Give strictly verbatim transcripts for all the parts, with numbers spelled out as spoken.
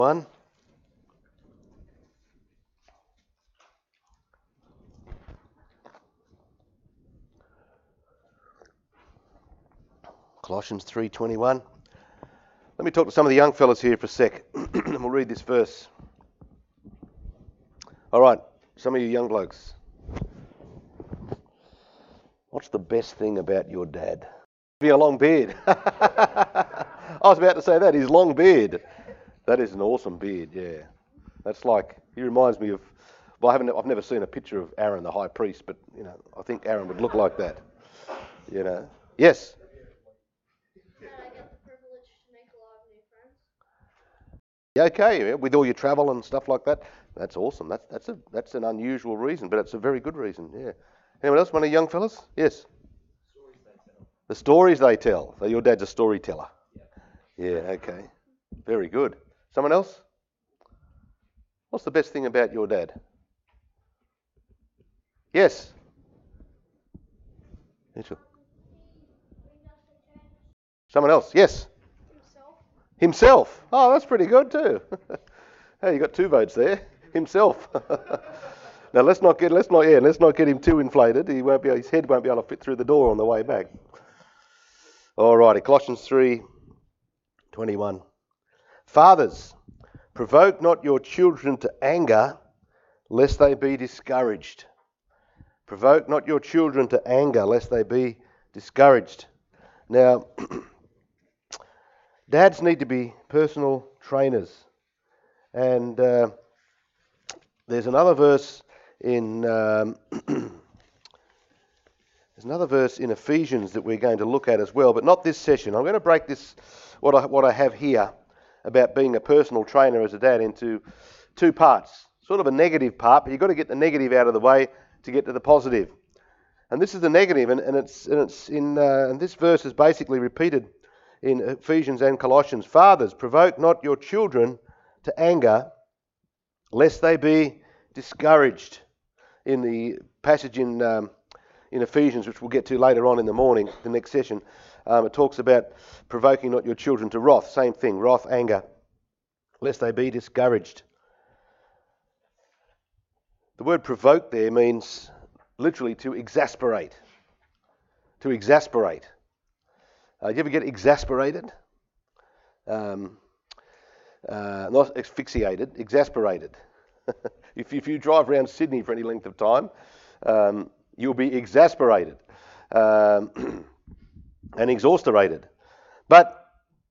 One. Colossians three twenty-one. Let me talk to some of the young fellas here for a sec, and we'll read this verse. All right, some of you young blokes. What's the best thing about your dad? Be a long beard. I was about to say that, his long beard. That is an awesome beard, yeah. That's like, he reminds me of, well, I haven't, I've never seen a picture of Aaron, the high priest, but, you know, I think Aaron would look like that, you know. Yes? And I get the privilege to make a lot of new friends. Yeah, okay, yeah, with all your travel and stuff like that. That's awesome. That's that's a that's an unusual reason, but it's a very good reason, yeah. Anyone else? One of the young fellas? Yes? The stories they tell. So your dad's a storyteller. Yeah, okay. Very good. Someone else? What's the best thing about your dad? Yes? Someone else? Yes? Himself. Himself. Oh, that's pretty good too. Hey, you got two votes there. Himself. Now let's not get let's not yeah let's not get him too inflated. He won't be his head won't be able to fit through the door on the way back. All righty, Colossians three twenty-one. Fathers, provoke not your children to anger, lest they be discouraged. Provoke not your children to anger, lest they be discouraged. Now, dads need to be personal trainers, and uh, there's another verse in um, there's another verse in Ephesians that we're going to look at as well, but not this session. I'm going to break this what I what I have here about being a personal trainer as a dad into two parts. Sort of a negative part, but you've got to get the negative out of the way to get to the positive. And this is the negative, and, and it's and it's in uh, and this verse is basically repeated in Ephesians and Colossians. Fathers, provoke not your children to anger, lest they be discouraged. In the passage in um, in Ephesians, which we'll get to later on in the morning, the next session, um, it talks about provoking not your children to wrath. Same thing, wrath, anger, lest they be discouraged. The word provoke there means literally to exasperate. To exasperate. Uh, do you ever get exasperated? Um, uh, not asphyxiated, exasperated. if, if you drive around Sydney for any length of time, um, you'll be exasperated um, and exasperated. But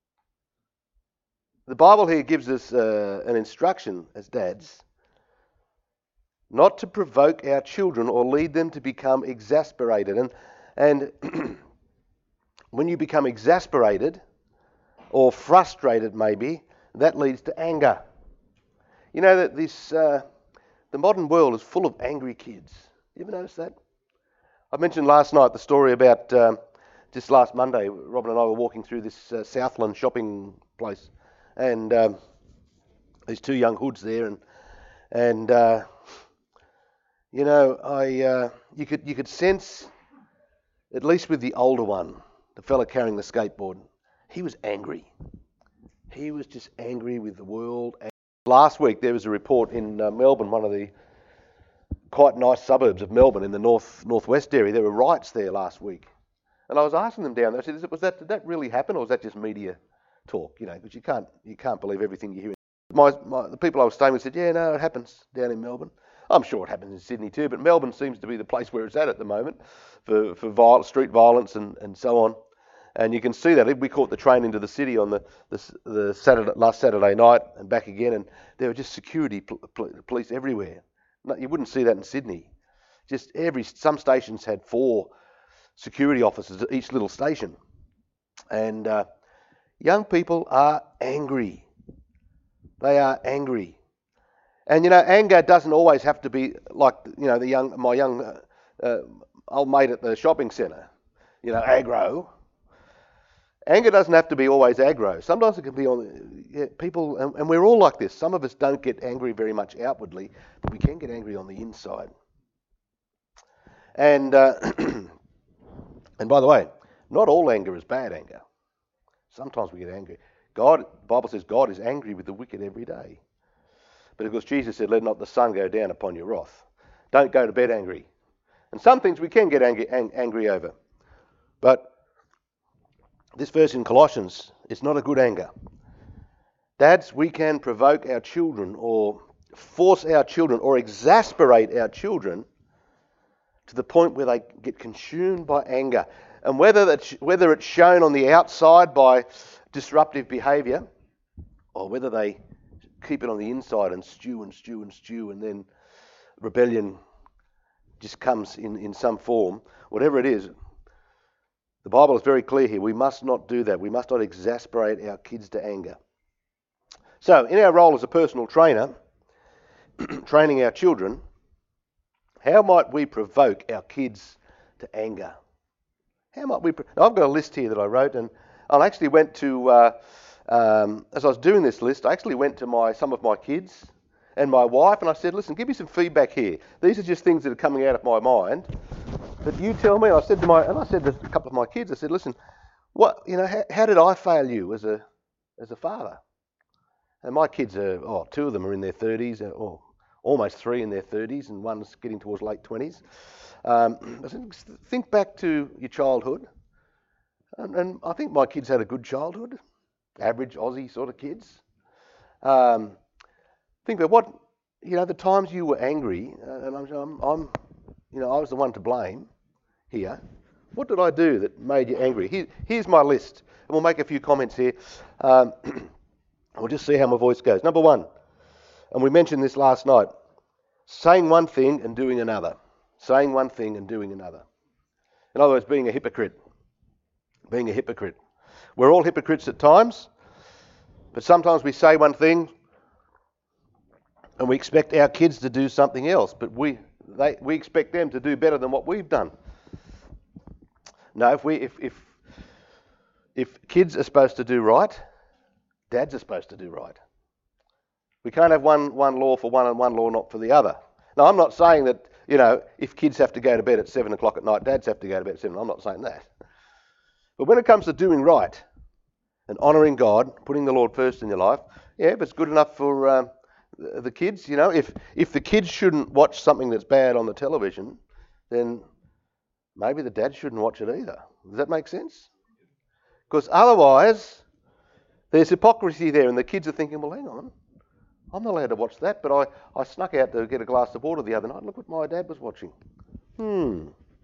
the Bible here gives us uh, an instruction as dads not to provoke our children or lead them to become exasperated. And, and when you become exasperated or frustrated maybe, that leads to anger. You know that this uh, the modern world is full of angry kids. You ever notice that? I mentioned last night the story about um, just last Monday, Robin and I were walking through this uh, Southland shopping place, and um, there's two young hoods there, and and uh, you know I uh, you could you could sense, at least with the older one, the fella carrying the skateboard, he was angry. He was just angry with the world. Last week there was a report in uh, Melbourne, one of the quite nice suburbs of Melbourne in the north northwest area. There were riots there last week, and I was asking them down there. I said, "Was that did that really happen, or was that just media talk?" You know, because you can't you can't believe everything you hear. My, my the people I was staying with said, "Yeah, no, it happens down in Melbourne. I'm sure it happens in Sydney too, but Melbourne seems to be the place where it's at at the moment for for viol- street violence and, and so on." And you can see that. We caught the train into the city on the the, the Saturday last Saturday night and back again, and there were just security pl- pl- police everywhere. No, you wouldn't see that in Sydney. Just every some stations had four security officers at each little station, and uh, young people are angry. They are angry, and you know, anger doesn't always have to be like you know the young my young uh, uh, old mate at the shopping centre. You know, aggro. Anger doesn't have to be always aggro. Sometimes it can be on yeah, people, and, and we're all like this. Some of us don't get angry very much outwardly, but we can get angry on the inside. And uh, and by the way, not all anger is bad anger. Sometimes we get angry. God, the Bible says God is angry with the wicked every day. But of course Jesus said, let not the sun go down upon your wrath. Don't go to bed angry. And some things we can get angry, ang- angry over. But this verse in Colossians, it's not a good anger. Dads, we can provoke our children or force our children or exasperate our children to the point where they get consumed by anger. And whether that's, whether it's shown on the outside by disruptive behaviour or whether they keep it on the inside and stew and stew and stew and then rebellion just comes in, in some form, whatever it is, the Bible is very clear here. We must not do that. We must not exasperate our kids to anger. So, in our role as a personal trainer, training our children, how might we provoke our kids to anger? How might we? Pro- now, I've got a list here that I wrote, and I actually went to, uh, um, as I was doing this list, I actually went to my some of my kids and my wife, and I said, listen, give me some feedback here. These are just things that are coming out of my mind. But you tell me, and I said to my, and I said to a couple of my kids, I said, listen, what, you know, how, how did I fail you as a, as a father? And my kids are, oh, two of them are in their thirties, or almost three in their thirties, and one's getting towards late twenties. Um, I said, think back to your childhood, and, and I think my kids had a good childhood, average Aussie sort of kids. Um, think about what, you know, the times you were angry, uh, and I'm, I'm, I'm, you know, I was the one to blame here. What did I do that made you angry? Here, here's my list, and we'll make a few comments here. Um, we'll just see how my voice goes. Number one, and we mentioned this last night, saying one thing and doing another. Saying one thing and doing another. In other words, being a hypocrite. Being a hypocrite. We're all hypocrites at times, but sometimes we say one thing and we expect our kids to do something else, but we they we expect them to do better than what we've done. No, if we if if if kids are supposed to do right, dads are supposed to do right. We can't have one one law for one and one law not for the other. Now, I'm not saying that, you know, if kids have to go to bed at seven o'clock at night, dads have to go to bed at seven. I'm not saying that. But when it comes to doing right and honouring God, putting the Lord first in your life, yeah, if it's good enough for um, the, the kids, you know, if if the kids shouldn't watch something that's bad on the television, then maybe the dad shouldn't watch it either. Does that make sense? Because otherwise, there's hypocrisy there, and the kids are thinking, well, hang on, I'm not allowed to watch that, but I, I snuck out to get a glass of water the other night. Look what my dad was watching. Hmm.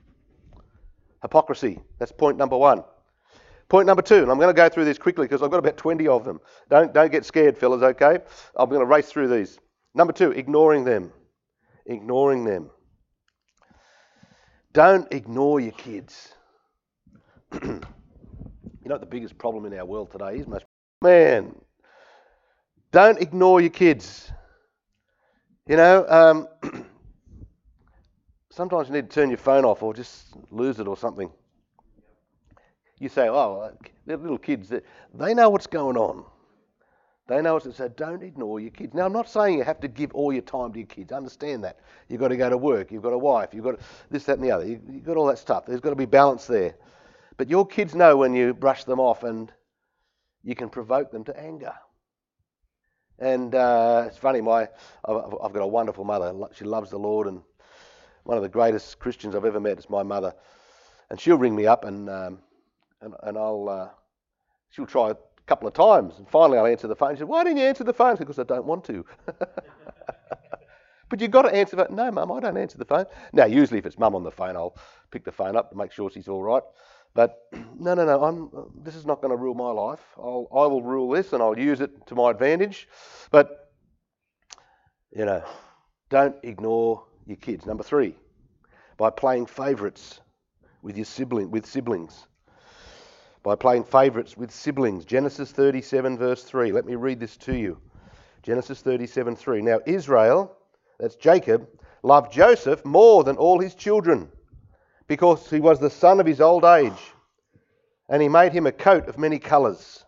Hypocrisy. That's point number one. Point number two, and I'm going to go through these quickly because I've got about twenty of them. Don't don't get scared, fellas, okay? I'm going to race through these. Number two, ignoring them. Ignoring them. Don't ignore your kids. You know what the biggest problem in our world today is? Most man, don't ignore your kids. You know, um, sometimes you need to turn your phone off or just lose it or something. You say, oh, they're little kids. They know what's going on. They know what's... So don't ignore your kids. Now, I'm not saying you have to give all your time to your kids. Understand that. You've got to go to work. You've got a wife. You've got this, that, and the other. You've got all that stuff. There's got to be balance there. But your kids know when you brush them off and you can provoke them to anger. And uh, it's funny, my I've, I've got a wonderful mother. She loves the Lord, and one of the greatest Christians I've ever met is my mother. And she'll ring me up, and um, and, and I'll uh, she'll try a couple of times, and finally I'll answer the phone. She said, "Why didn't you answer the phone?" Because I don't want to. But you've got to answer the phone. No, Mum, I don't answer the phone. Now, usually if it's Mum on the phone, I'll pick the phone up to make sure she's all right. But no, no, no, I'm, this is not going to rule my life. I'll, I will rule this, and I'll use it to my advantage. But, you know, don't ignore your kids. Number three, by playing favourites with your sibling, with siblings. By playing favourites with siblings. Genesis thirty-seven, verse three. Let me read this to you. Genesis thirty-seven, three. Now, Israel, that's Jacob, loved Joseph more than all his children, because he was the son of his old age, and he made him a coat of many colours.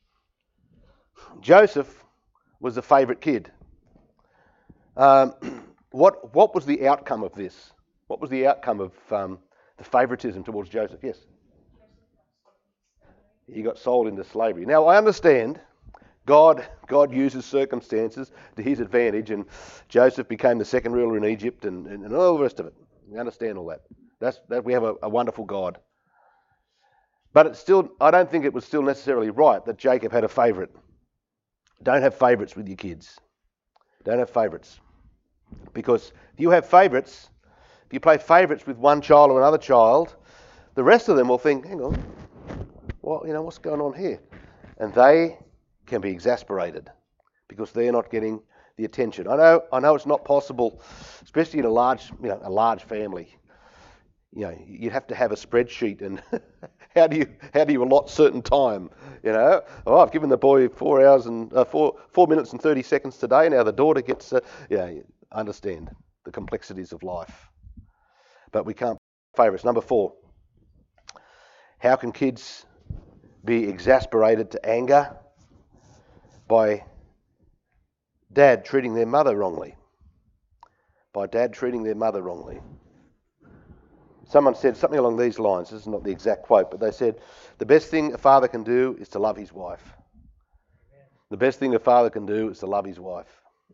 Joseph was the favourite kid. Um, what what was the outcome of this? What was the outcome of um, the favouritism towards Joseph? Yes? He got sold into slavery. Now, I understand, God, God uses circumstances to his advantage, and Joseph became the second ruler in Egypt, and, and, and all the rest of it. We understand all that. That's that we have a, a wonderful God. But it's still, I don't think it was still necessarily right that Jacob had a favourite. Don't have favourites with your kids. Don't have favourites. Because if you have favourites, if you play favourites with one child or another child, the rest of them will think, hang on, what, you know, what's going on here? And they can be exasperated because they're not getting the attention. I know, I know it's not possible, especially in a large, you know, a large family. You know, you'd have to have a spreadsheet, and how do you how do you allot certain time? You know, oh, I've given the boy four hours and uh, four four minutes and thirty seconds today. Now the daughter gets, uh, yeah, you understand the complexities of life, but we can't favourites. Number four, how can kids be exasperated to anger by dad treating their mother wrongly? By dad treating their mother wrongly. Someone said something along these lines. This is not the exact quote, but they said, the best thing a father can do is to love his wife. The best thing a father can do is to love his wife.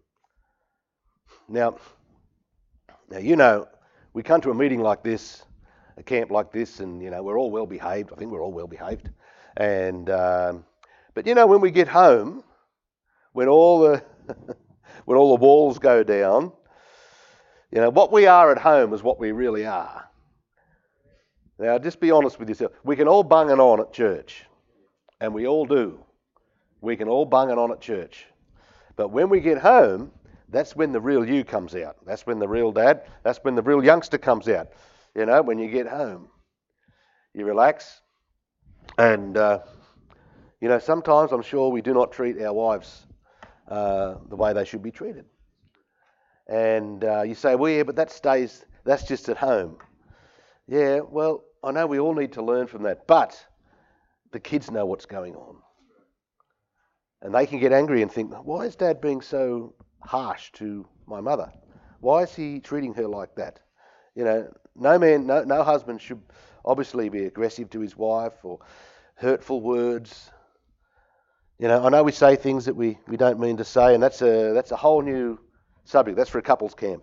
Now, now you know, we come to a meeting like this, a camp like this, and you know we're all well behaved. I think we're all well behaved. And um, but you know, when we get home, when all the when all the walls go down, you know what we are at home is what we really are. Now, just be honest with yourself. We can all bung it on at church, and we all do. We can all bung it on at church. But when we get home, that's when the real you comes out. That's when the real dad, that's when the real youngster comes out. You know, when you get home, you relax. And, uh, you know, sometimes I'm sure we do not treat our wives uh, the way they should be treated. And uh, you say, well, yeah, but that stays, that's just at home. Yeah, well, I know we all need to learn from that, but the kids know what's going on. And they can get angry and think, why is Dad being so harsh to my mother? Why is he treating her like that? You know, no man, no, no husband should obviously be aggressive to his wife or hurtful words. You know, I know we say things that we, we don't mean to say, and that's a that's a whole new subject. That's for a couples camp.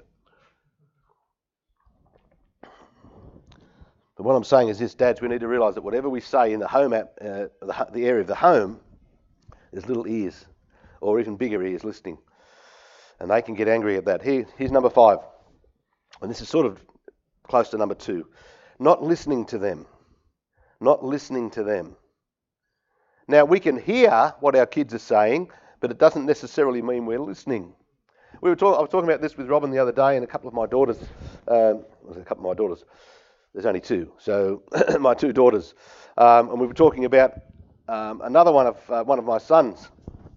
But what I'm saying is this, dads, we need to realise that whatever we say in the home, app, uh, the, the area of the home, there's little ears, or even bigger ears listening. And they can get angry at that. Here, here's number five. And this is sort of close to number two. Not listening to them. Not listening to them. Now, we can hear what our kids are saying, but it doesn't necessarily mean we're listening. We were talk- I was talking about this with Robin the other day, and a couple of my daughters, um, a couple of my daughters, there's only two, so my two daughters, um, and we were talking about um, another one of uh, one of my sons,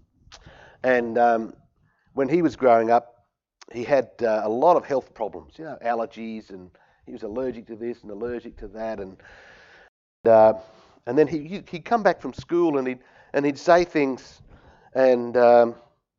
and um, when he was growing up, he had uh, a lot of health problems, you know, allergies, and he was allergic to this and allergic to that, and uh, and then he he'd come back from school and he'd and he'd say things, and um,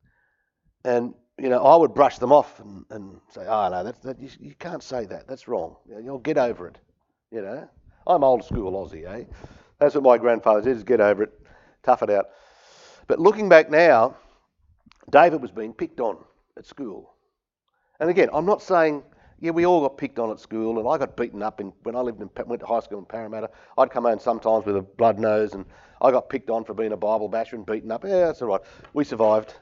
and you know I would brush them off and, and say, oh no, that's that you, you can't say that, that's wrong, you'll get over it. You know, I'm old school Aussie, eh? That's what my grandfather did, is get over it, tough it out. But looking back now, David was being picked on at school. And again, I'm not saying, yeah, we all got picked on at school, and I got beaten up in, when I lived in, went to high school in Parramatta. I'd come home sometimes with a blood nose, and I got picked on for being a Bible basher and beaten up. Yeah, that's all right. We survived.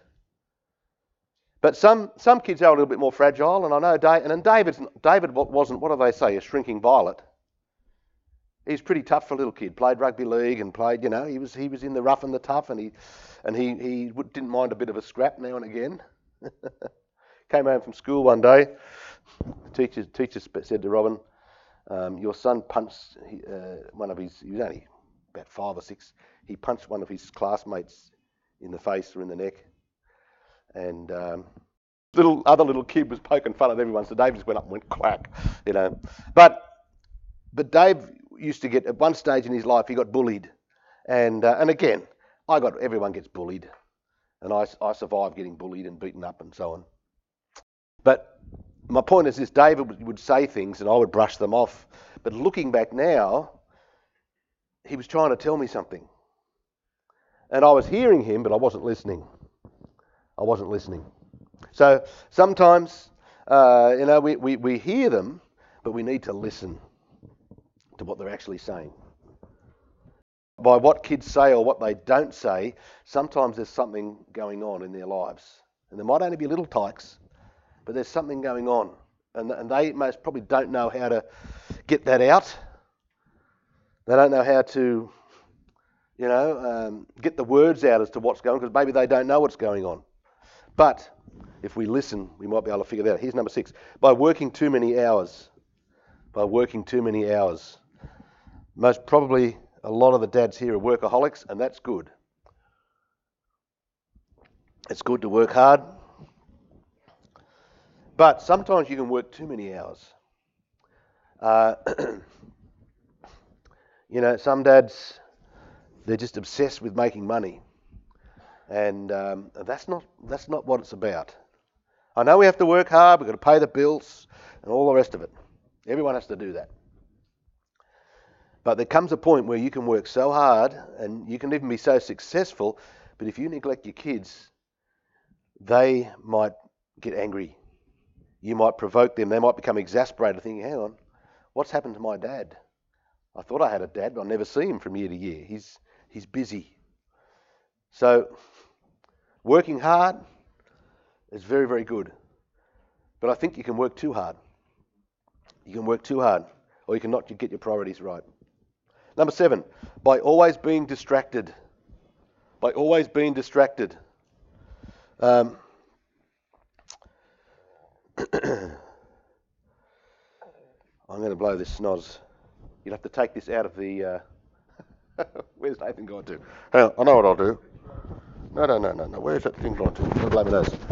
But some some kids are a little bit more fragile, and I know David, and David's, David wasn't, what do they say, a shrinking violet. He's pretty tough for a little kid. Played rugby league and played, you know, he was he was in the rough and the tough, and he and he he didn't mind a bit of a scrap now and again. Came home from school one day. The teacher teacher said to Robin, um, "Your son punched uh, one of his. He was only about five or six. He punched one of his classmates in the face or in the neck, and um, little other little kid was poking fun at everyone. So Dave just went up and went clack, you know. But but Dave used to get, at one stage in his life, he got bullied. And uh, and again, I got, everyone gets bullied. And I, I survived getting bullied and beaten up and so on. But my point is this, David would, would say things and I would brush them off. But looking back now, he was trying to tell me something. And I was hearing him, but I wasn't listening. I wasn't listening. So sometimes, uh, you know, we, we, we hear them, but we need to listen to what they're actually saying. By what kids say or what they don't say, sometimes there's something going on in their lives. And there might only be little tykes, but there's something going on. And, and they most probably don't know how to get that out. They don't know how to, you know, um, get the words out as to what's going on, because maybe they don't know what's going on. But if we listen, we might be able to figure that out. Here's number six. By working too many hours. By working too many hours. Most probably a lot of the dads here are workaholics, and that's good. It's good to work hard. But sometimes you can work too many hours. Uh, you know, some dads, they're just obsessed with making money. And um, that's not that's not what it's about. I know we have to work hard, we've got to pay the bills and all the rest of it. Everyone has to do that. But there comes a point where you can work so hard and you can even be so successful, but if you neglect your kids, they might get angry. You might provoke them. They might become exasperated, thinking, hang on, what's happened to my dad? I thought I had a dad, but I never see him from year to year. He's he's busy. So working hard is very, very good. But I think you can work too hard. You can work too hard, or you cannot get your priorities right. Number seven, by always being distracted. By always being distracted. Um, I'm going to blow this snoz. You'll have to take this out of the... Uh, where's Nathan gone to? Hang on, I know what I'll do. No, no, no, no, no. Where's that thing gone to? I'm going to blow my nose.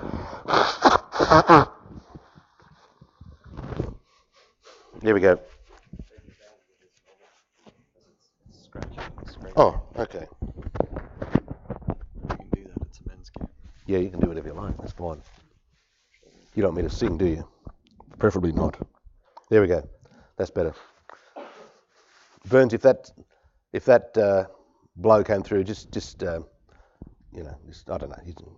Here we go. Oh, okay. You can do that, it's a men's game. Yeah, you can do whatever you like. That's fine. You don't want me to sing, do you? Preferably not. There we go. That's better. Burns, if that if that uh, blow came through, just just uh, you know, just, I don't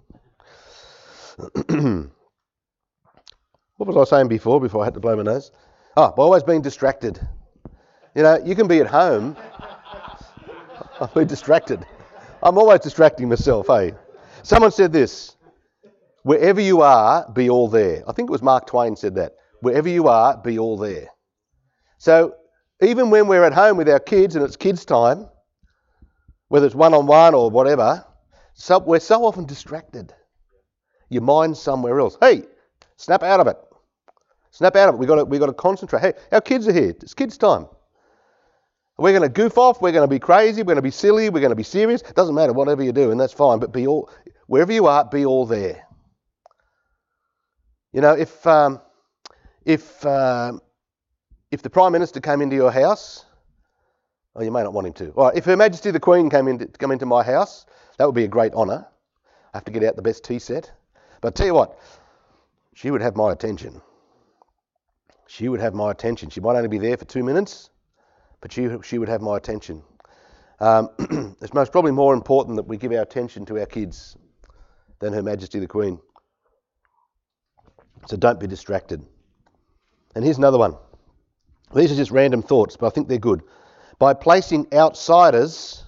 know. What was I saying before? Before I had to blow my nose. Ah, by always being distracted. You know, you can be at home. I'll be distracted. I'm always distracting myself, hey? Someone said this, wherever you are, be all there. I think it was Mark Twain said that. Wherever you are, be all there. So even when we're at home with our kids and it's kids' time, whether it's one-on-one or whatever, so we're so often distracted. Your mind's somewhere else. Hey, snap out of it. Snap out of it. We've got to, we've got to concentrate. Hey, our kids are here. It's kids' time. We're going to goof off, we're going to be crazy, we're going to be silly, we're going to be serious. It doesn't matter, whatever you do, and that's fine, but be all, wherever you are, be all there. You know, if um, if um, if the Prime Minister came into your house, oh, you may not want him to. Well, if Her Majesty the Queen came into, come into my house, that would be a great honour. I have to get out the best tea set. But I tell you what, she would have my attention. She would have my attention. She might only be there for two minutes, but she, she would have my attention. Um, it's most probably more important that we give our attention to our kids than Her Majesty the Queen. So don't be distracted. And here's another one. These are just random thoughts, but I think they're good. By placing outsiders,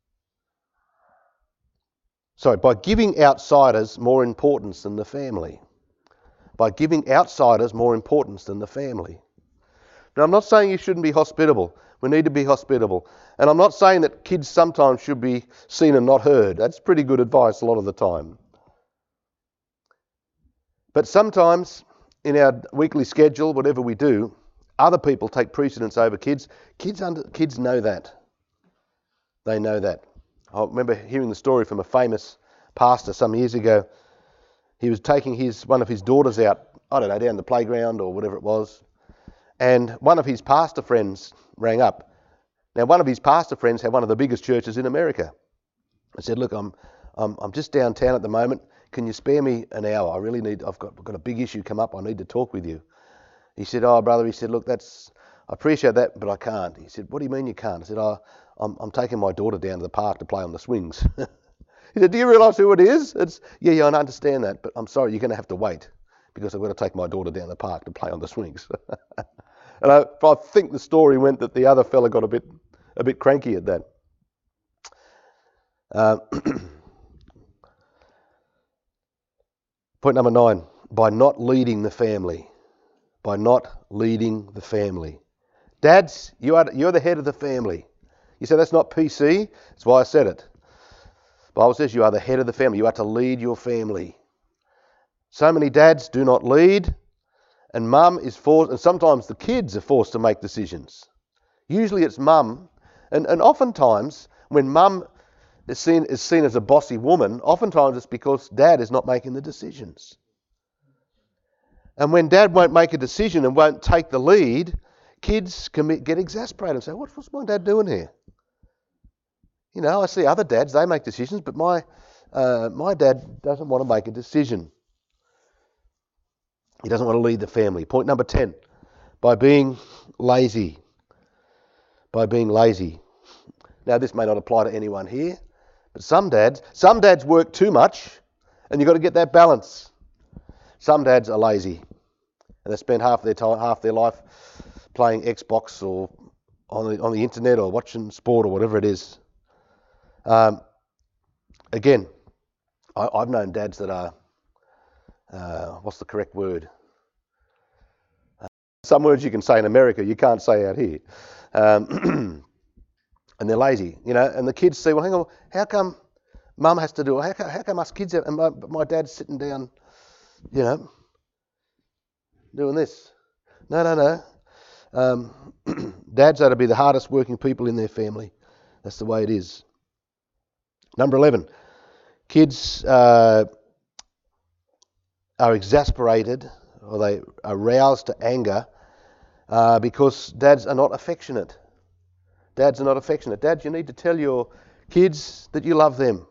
sorry, by giving outsiders more importance than the family. By giving outsiders more importance than the family. Now, I'm not saying you shouldn't be hospitable. We need to be hospitable. And I'm not saying that kids sometimes should be seen and not heard. That's pretty good advice a lot of the time. But sometimes in our weekly schedule, whatever we do, other people take precedence over kids. Kids under, kids know that. They know that. I remember hearing the story from a famous pastor some years ago. He was taking his one of his daughters out, I don't know, down the playground or whatever it was. And one of his pastor friends rang up. Now, one of his pastor friends had one of the biggest churches in America. I said, look, I'm I'm, I'm just downtown at the moment. Can you spare me an hour? I really need, I've got, I've got a big issue come up. I need to talk with you. He said, oh, brother, he said, look, that's, I appreciate that, but I can't. He said, what do you mean you can't? I said, oh, I'm, I'm taking my daughter down to the park to play on the swings. He said, do you realise who it is? It's, yeah, yeah, I understand that, but I'm sorry, you're going to have to wait because I've got to take my daughter down the park to play on the swings. And I, I think the story went that the other fella got a bit, a bit cranky at that. Uh, point number nine, by not leading the family. By not leading the family. Dads, you are, you're the head of the family. You say that's not P C? That's why I said it. The Bible says you are the head of the family. You are to lead your family. So many dads do not lead, and mum is forced, and sometimes the kids are forced to make decisions. Usually it's mum, and, and oftentimes when mum is seen, is seen as a bossy woman, oftentimes it's because dad is not making the decisions. And when dad won't make a decision and won't take the lead, kids can get exasperated and say, what, what's my dad doing here? You know, I see other dads, they make decisions, but my uh, my dad doesn't want to make a decision. He doesn't want to lead the family. Point number ten, by being lazy. By being lazy. Now, this may not apply to anyone here, but some dads, some dads work too much, and you've got to get that balance. Some dads are lazy, and they spend half their time, half their life playing Xbox or on the, on the internet or watching sport or whatever it is. Um, again, I, I've known dads that are, uh, what's the correct word? Uh, some words you can say in America, you can't say out here. Um, and they're lazy, you know, and the kids say, well, hang on, how come mum has to do it? How come, how come us kids have, and my, my dad's sitting down, you know, doing this? No, no, no. Um, dads are to be the hardest working people in their family. That's the way it is. Number eleven, kids uh, are exasperated or they are roused to anger uh, because dads are not affectionate. Dads are not affectionate. Dads, you need to tell your kids that you love them.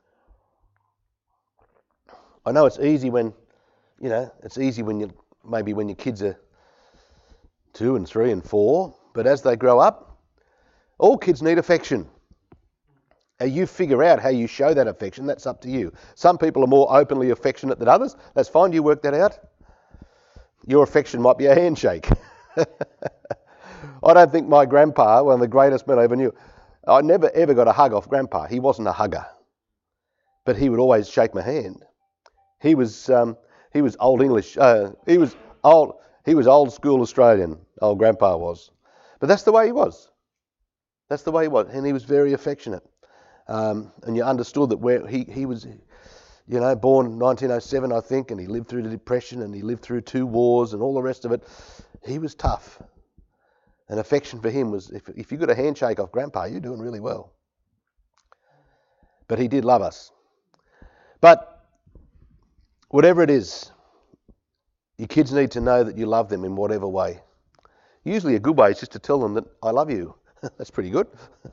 I know it's easy when, you know, it's easy when you, maybe when your kids are two and three and four, but as they grow up, all kids need affection. How you figure out how you show that affection, that's up to you. Some people are more openly affectionate than others. That's fine, you work that out. Your affection might be a handshake. I don't think my grandpa, one of the greatest men I ever knew, I never ever got a hug off grandpa. He wasn't a hugger, but he would always shake my hand. He was um, he was old English. Uh, he was old. He was old school Australian. Old grandpa was, but that's the way he was. That's the way he was, and he was very affectionate. Um, and you understood that where he, he was, you know, born nineteen oh seven, I think, and he lived through the Depression and he lived through two wars and all the rest of it. He was tough. And affection for him was, if, if you got a handshake off Grandpa, you're doing really well. But he did love us. But whatever it is, your kids need to know that you love them in whatever way. Usually a good way is just to tell them that I love you. That's pretty good.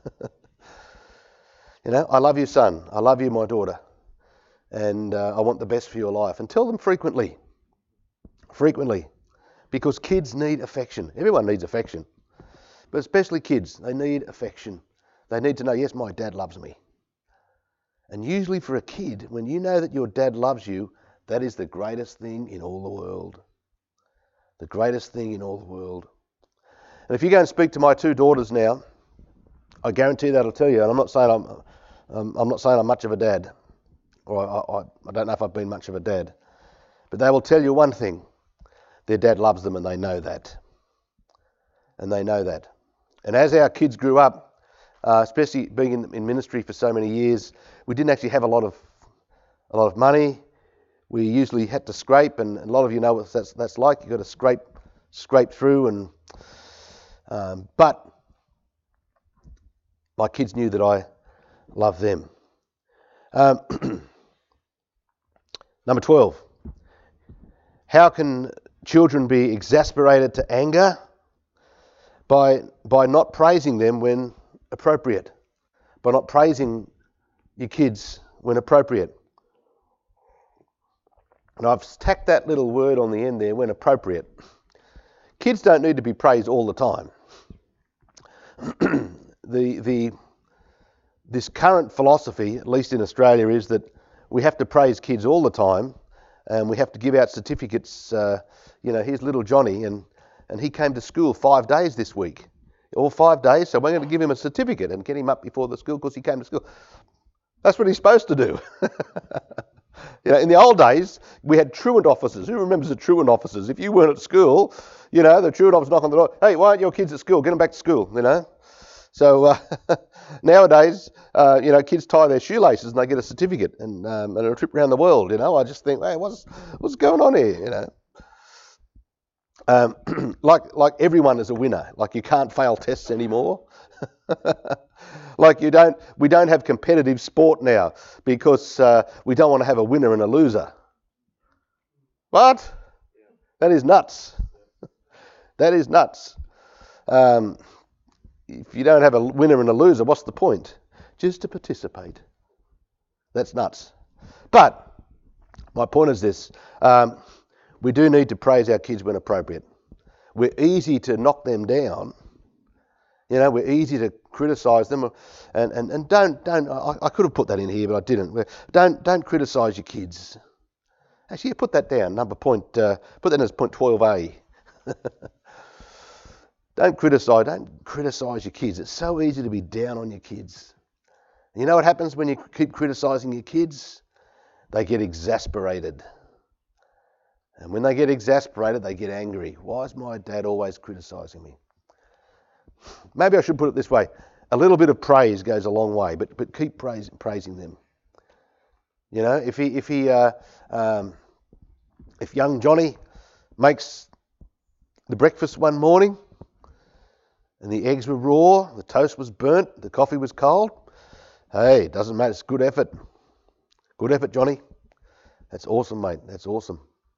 You know, I love you, son. I love you, my daughter. And uh, I want the best for your life. And tell them frequently. Frequently. Because kids need affection. Everyone needs affection. But especially kids. They need affection. They need to know, yes, my dad loves me. And usually for a kid, when you know that your dad loves you, that is the greatest thing in all the world. The greatest thing in all the world. And if you go and speak to my two daughters now, I guarantee that'll tell you, and I'm not saying I'm, um, I'm not saying I'm much of a dad, or I, I, I don't know if I've been much of a dad, but they will tell you one thing: their dad loves them, and they know that, and they know that. And as our kids grew up, uh, especially being in, in ministry for so many years, we didn't actually have a lot of a lot of money. We usually had to scrape, and a lot of you know what that's that's like. You've got to scrape scrape through, and um, but. My kids knew that I loved them. Um, number twelve. How can children be exasperated to anger? By, by not praising them when appropriate. By not praising your kids when appropriate. And I've tacked that little word on the end there, when appropriate. Kids don't need to be praised all the time. the the this current philosophy, at least in Australia, is that we have to praise kids all the time, and we have to give out certificates. Uh, you know, here's little Johnny, and and he came to school five days this week, all five days. So we're going to give him a certificate and get him up before the school because he came to school. That's what he's supposed to do. You know, in the old days, we had truant officers. Who remembers the truant officers? If you weren't at school, you know, the truant officer knock on the door. Hey, why aren't your kids at school? Get them back to school. You know. So uh, nowadays, uh, you know, kids tie their shoelaces and they get a certificate and, um, and a trip around the world. You know, I just think, hey, what's what's going on here? You know, um, like like everyone is a winner. Like you can't fail tests anymore. Like you don't, we don't have competitive sport now because uh, we don't want to have a winner and a loser. What? That is nuts. That is nuts. Um, if you don't have a winner and a loser, what's the point? Just to participate. That's nuts. But my point is this. Um, we do need to praise our kids when appropriate. We're easy to knock them down. You know, we're easy to criticise them, and, and, and don't don't. I, I could have put that in here, but I didn't. Don't don't criticise your kids. Actually, put that down. Number point. Uh, put that as point twelve A. Don't criticise. Don't criticise your kids. It's so easy to be down on your kids. You know what happens when you keep criticising your kids? They get exasperated, and when they get exasperated, they get angry. Why is my dad always criticising me? Maybe I should put it this way. A little bit of praise goes a long way, but but keep praise, praising them. You know, if he if he uh, um, if young Johnny makes the breakfast one morning and the eggs were raw, the toast was burnt, the coffee was cold, hey, it doesn't matter. It's good effort. Good effort, Johnny. That's awesome, mate. That's awesome.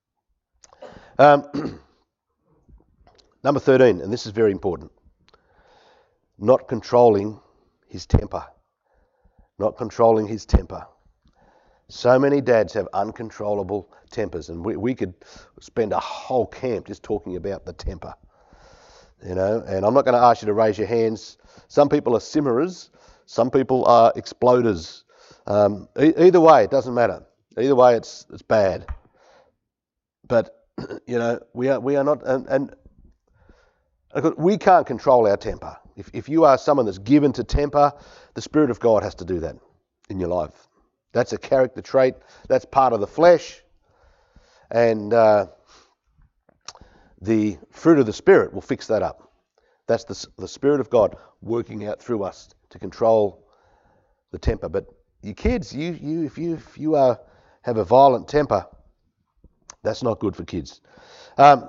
Um, number thirteen, and this is very important. Not controlling his temper. Not controlling his temper. So many dads have uncontrollable tempers, and we, we could spend a whole camp just talking about the temper. You know, and I'm not going to ask you to raise your hands. Some people are simmerers, some people are exploders. Um, e- either way, it doesn't matter. Either way, it's it's bad. But you know, we are we are not, and, and we can't control our temper. If if you are someone that's given to temper, the Spirit of God has to do that in your life. That's a character trait. That's part of the flesh. And uh, the fruit of the Spirit will fix that up. That's the, the Spirit of God working out through us to control the temper. But your kids, you you if you if you are have a violent temper, that's not good for kids. Um,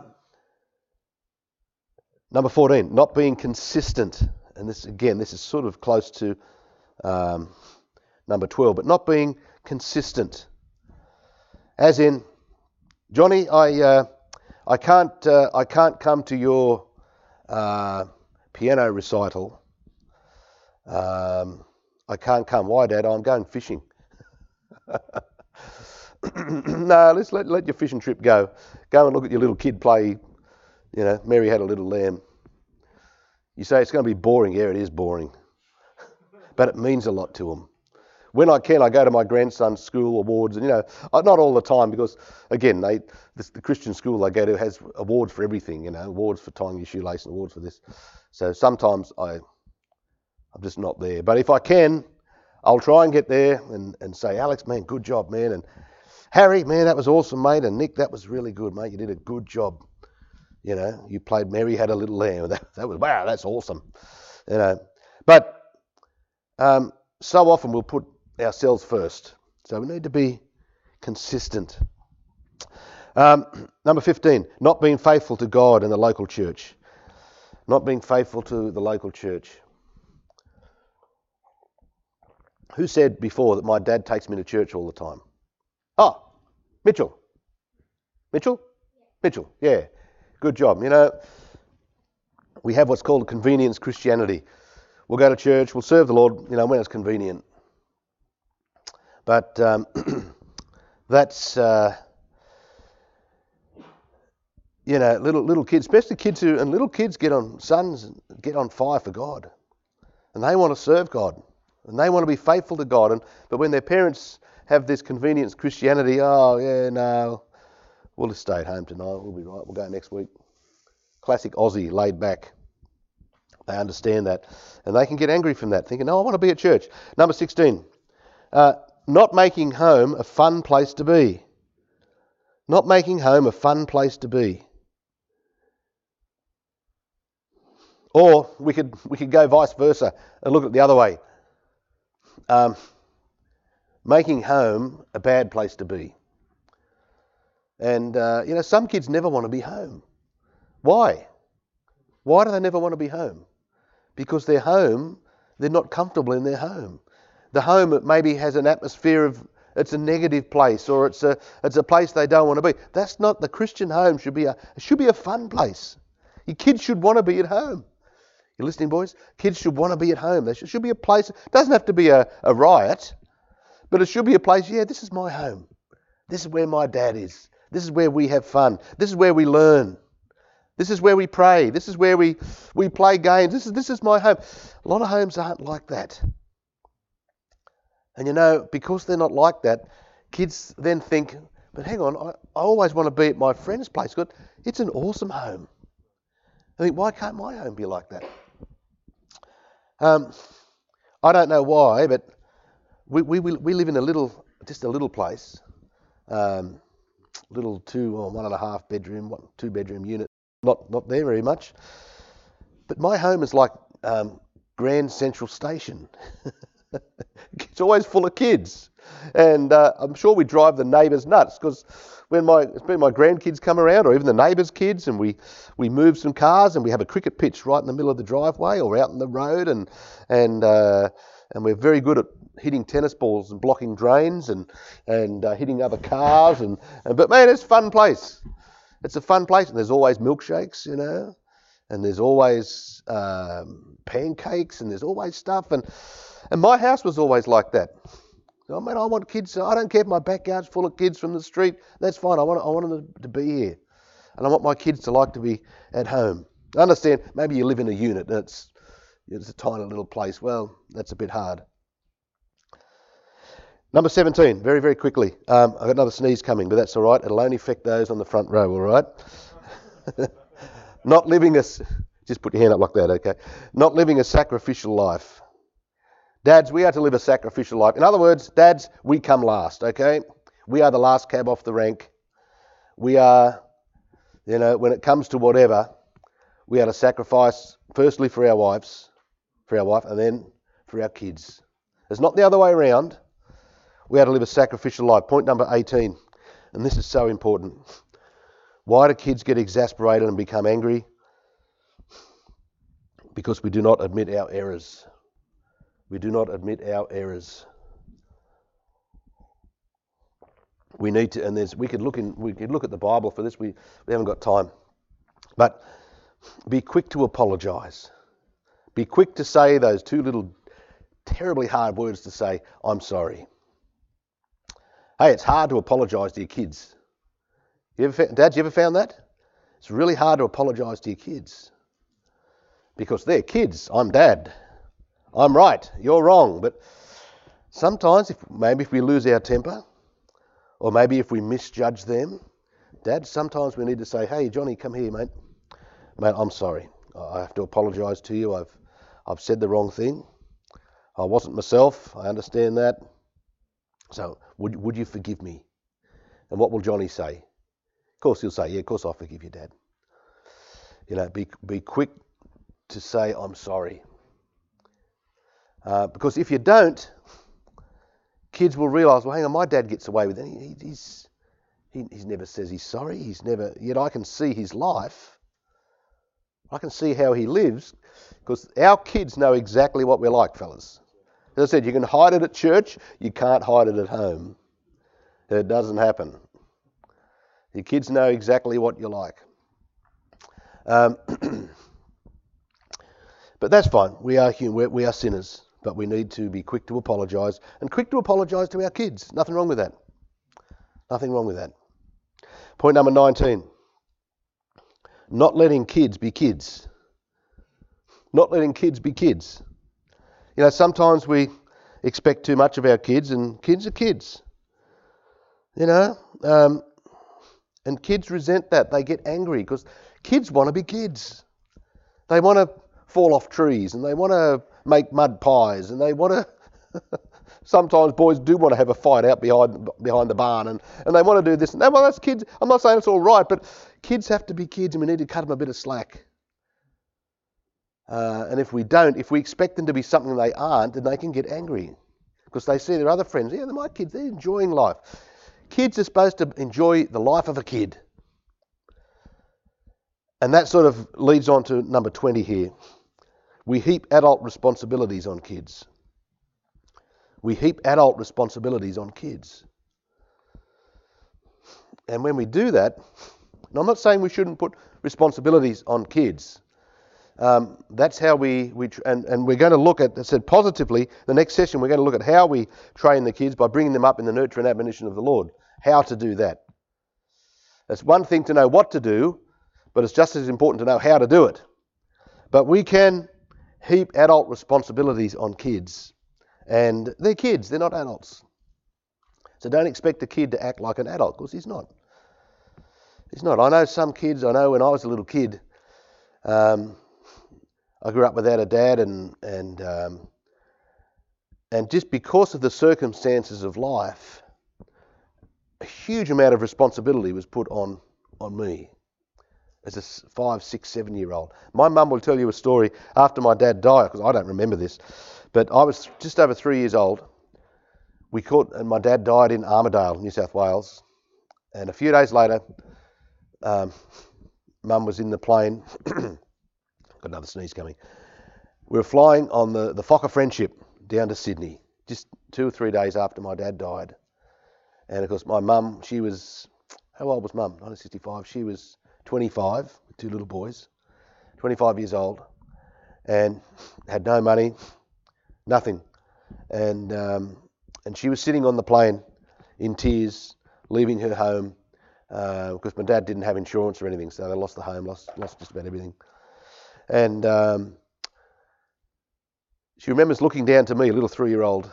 Number fourteen, not being consistent. And this, again, this is sort of close to um, number twelve, but not being consistent. As in, Johnny, I uh, I can't uh, I can't come to your uh, piano recital. Um, I can't come. Why, Dad? I'm going fishing. No, let's let let your fishing trip go. Go and look at your little kid play. You know, Mary Had a Little Lamb. You say it's going to be boring. Yeah, it is boring. But it means a lot to them. When I can, I go to my grandson's school awards, and you know, not all the time because, again, they this, the Christian school they go to has awards for everything. You know, awards for tying your shoelace and awards for this. So sometimes I, I'm just not there. But if I can, I'll try and get there and, and say, Alex, man, good job, man, and Harry, man, that was awesome, mate, and Nick, that was really good, mate. You did a good job. You know, you played Mary Had a Little Lamb. That, that was, wow, that's awesome. You know, but um, so often we'll put ourselves first. So we need to be consistent. Um, number fifteen, not being faithful to God and the local church. Not being faithful to the local church. Who said before that my dad takes me to church all the time? Oh, Mitchell. Mitchell? Mitchell, yeah. Good job. You know, we have what's called convenience Christianity. We'll go to church, we'll serve the Lord, you know, when it's convenient. But um, that's, uh, you know, little little kids, especially kids who, and little kids get on, sons get on fire for God. and they want to serve God, and they want to be faithful to God. And but when their parents have this convenience Christianity, oh yeah, no, we'll just stay at home tonight. We'll be right. We'll go next week. Classic Aussie, laid back. They understand that, and they can get angry from that, thinking, "No, I want to be at church." Number sixteen, uh, not making home a fun place to be. Not making home a fun place to be. Or we could we could go vice versa and look at it the other way. Um, making home a bad place to be. And uh, you know, some kids never want to be home. Why? Why do they never want to be home? Because their home, they're not comfortable in their home. The home maybe has an atmosphere of, it's a negative place, or it's a it's a place they don't want to be. That's not, the Christian home should be a it should be a fun place. Your kids should want to be at home. You listening, boys? Kids should want to be at home. There should, should be a place. It doesn't have to be a, a riot, but it should be a place, yeah, this is my home. This is where my dad is. This is where we have fun. This is where we learn. This is where we pray. This is where we, we play games. This is this is my home. A lot of homes aren't like that. And you know, because they're not like that, kids then think, but hang on, I, I always want to be at my friend's place. Good, it's an awesome home. I think, why can't my home be like that? Um, I don't know why, but we we we live in a little, just a little place, um, little two or one and a half bedroom, one, two bedroom unit. Not not there very much, but my home is like um, Grand Central Station. It's always full of kids, and uh, I'm sure we drive the neighbours nuts, because when my when my grandkids come around, or even the neighbours' kids, and we, we move some cars, and we have a cricket pitch right in the middle of the driveway or out in the road, and and uh, and we're very good at hitting tennis balls and blocking drains and and uh, hitting other cars, and, and but man, it's a fun place. It's a fun place, and there's always milkshakes, you know, and there's always um, pancakes, and there's always stuff, and and my house was always like that. I mean, I want kids. I don't care if my backyard's full of kids from the street. That's fine. I want I want them to be here, and I want my kids to like to be at home. I understand. Maybe you live in a unit and it's it's a tiny little place. Well, that's a bit hard. Number seventeen, very, very quickly. Um, I've got another sneeze coming, but that's all right. It'll only affect those on the front row, all right? Not living a... Just put your hand up like that, okay? Not living a sacrificial life. Dads, we are to live a sacrificial life. In other words, dads, we come last, okay? We are the last cab off the rank. We are, you know, when it comes to whatever, we are to sacrifice firstly for our wives, for our wife, and then for our kids. It's not the other way around. We are to live a sacrificial life. Point number eighteen, and this is so important. Why do kids get exasperated and become angry? Because we do not admit our errors. We do not admit our errors. We need to, and there's we could look in we could look at the Bible for this. We we haven't got time, but be quick to apologise. Be quick to say those two little terribly hard words to say, "I'm sorry." Hey, it's hard to apologise to your kids. You ever, Dads, you ever found that? It's really hard to apologise to your kids. Because they're kids. I'm dad. I'm right. You're wrong. But sometimes, if maybe if we lose our temper, or maybe if we misjudge them, Dad, sometimes we need to say, "Hey, Johnny, come here, mate. Mate, I'm sorry. I have to apologise to you. I've I've said the wrong thing. I wasn't myself. I understand that. So would would you forgive me?" And what will Johnny say? Of course he'll say, "Yeah, of course I forgive you, Dad." You know, be be quick to say, "I'm sorry." Uh, because if you don't, kids will realise, well, hang on, my dad gets away with it. He, he's he, he never says he's sorry. He's never. Yet I can see his life. I can see how he lives, because our kids know exactly what we're like, fellas. As I said, you can hide it at church, you can't hide it at home. It doesn't happen. Your kids know exactly what you're like. Um, but that's fine. We are human. We're, we are sinners, but we need to be quick to apologise, and quick to apologise to our kids. Nothing wrong with that. Nothing wrong with that. Point number nineteen. Not letting kids be kids. Not letting kids be kids. You know, sometimes we expect too much of our kids, and kids are kids. You know, um, and kids resent that. They get angry because kids want to be kids. They want to fall off trees, and they want to make mud pies, and they want to... Sometimes boys do want to have a fight out behind behind the barn, and, and they want to do this and that. Well, that's kids. I'm not saying it's all right, but kids have to be kids, and we need to cut them a bit of slack. Uh, and if we don't, if we expect them to be something they aren't, then they can get angry because they see their other friends. Yeah, they're my kids. They're enjoying life. Kids are supposed to enjoy the life of a kid. And that sort of leads on to number twenty here. We heap adult responsibilities on kids. We heap adult responsibilities on kids. And when we do that, and I'm not saying we shouldn't put responsibilities on kids. Um, that's how we, we and, and we're going to look at, I said positively, the next session we're going to look at how we train the kids by bringing them up in the nurture and admonition of the Lord. How to do that. It's one thing to know what to do, but it's just as important to know how to do it. But we can heap adult responsibilities on kids. And they're kids, they're not adults. So don't expect a kid to act like an adult, because he's not. He's not. I know some kids, I know when I was a little kid, um, I grew up without a dad, and and um, and just because of the circumstances of life, a huge amount of responsibility was put on, on me as a five, six, seven-year-old. My mum will tell you a story after my dad died, because I don't remember this. But I was just over three years old. We caught, and my dad died in Armidale, New South Wales. And a few days later, um, Mum was in the plane. Got another sneeze coming. We were flying on the, the Fokker Friendship down to Sydney, just two or three days after my dad died. And of course, my mum, she was, how old was Mum? nineteen sixty-five. She was twenty-five, with two little boys, twenty-five years old, and had no money. Nothing. And um, and she was sitting on the plane in tears, leaving her home, uh, because my dad didn't have insurance or anything, so they lost the home, lost lost just about everything. And um, she remembers looking down to me, a little three-year-old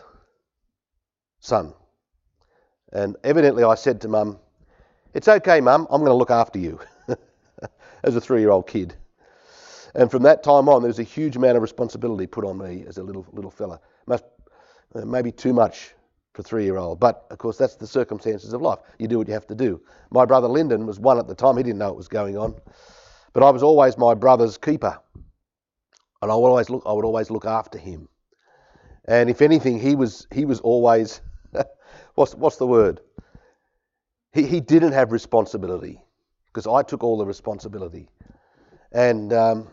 son. And evidently I said to Mum, "It's okay, Mum, I'm going to look after you," as a three-year-old kid. And from that time on, there was a huge amount of responsibility put on me as a little little fella. Must, uh, maybe too much for a three-year-old. But, of course, that's the circumstances of life. You do what you have to do. My brother Lyndon was one at the time. He didn't know what was going on. But I was always my brother's keeper. And I would always look, I would always look after him. And if anything, he was he was always, what's, what's the word? He, he didn't have responsibility, because I took all the responsibility. And um,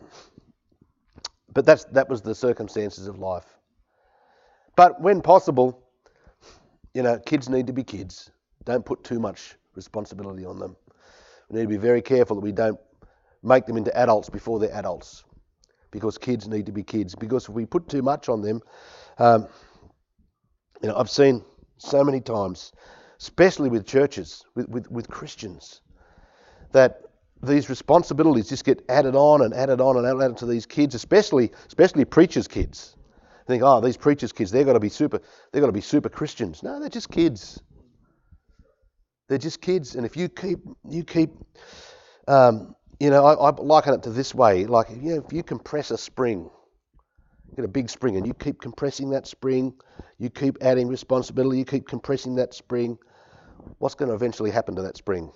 but that's that was the circumstances of life. But when possible, you know, kids need to be kids. Don't put too much responsibility on them. We need to be very careful that we don't make them into adults before they're adults, because kids need to be kids. Because if we put too much on them, um, you know, I've seen so many times, especially with churches, with with, with Christians, that these responsibilities just get added on and added on and added to these kids, especially especially preachers' kids. I think, oh, these preachers' kids, they've got to be super, they've got to be super Christians. No, they're just kids. They're just kids, and if you keep, you keep, um, you know, I, I liken it to this way: like, you know, if you compress a spring, you get a big spring, and you keep compressing that spring, you keep adding responsibility, you keep compressing that spring. What's going to eventually happen to that spring?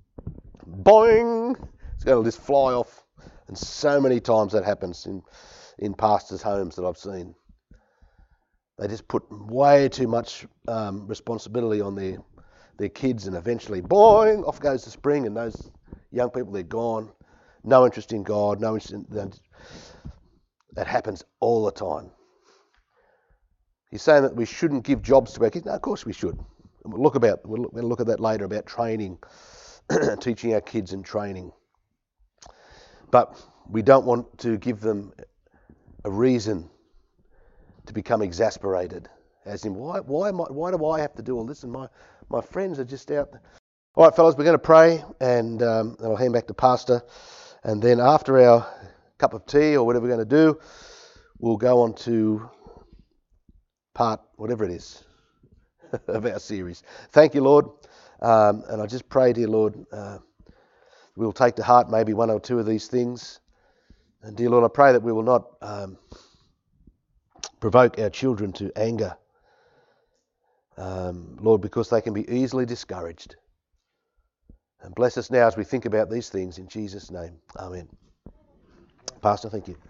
Boing! It's going to just fly off. And so many times that happens in, in pastors' homes that I've seen. They just put way too much um, responsibility on their their kids, and eventually, boing, off goes the spring, and those young people, they're gone. No interest in God, no interest in... That happens all the time. He's saying that we shouldn't give jobs to our kids. No, of course we should. And we'll look about, we'll look, we'll look at that later, about training, teaching our kids and training. But we don't want to give them a reason to become exasperated. As in, why why am I, why do I have to do all this? And my, my friends are just out there. All right, fellas, we're going to pray, and um, I'll hand back to Pastor. And then after our cup of tea or whatever we're going to do, we'll go on to part, whatever it is, of our series. Thank you, Lord. Um, and I just pray, dear Lord, uh, we'll take to heart maybe one or two of these things. And dear Lord, I pray that we will not um, provoke our children to anger, um, Lord, because they can be easily discouraged. And bless us now as we think about these things in Jesus' name. Amen. Pastor, thank you.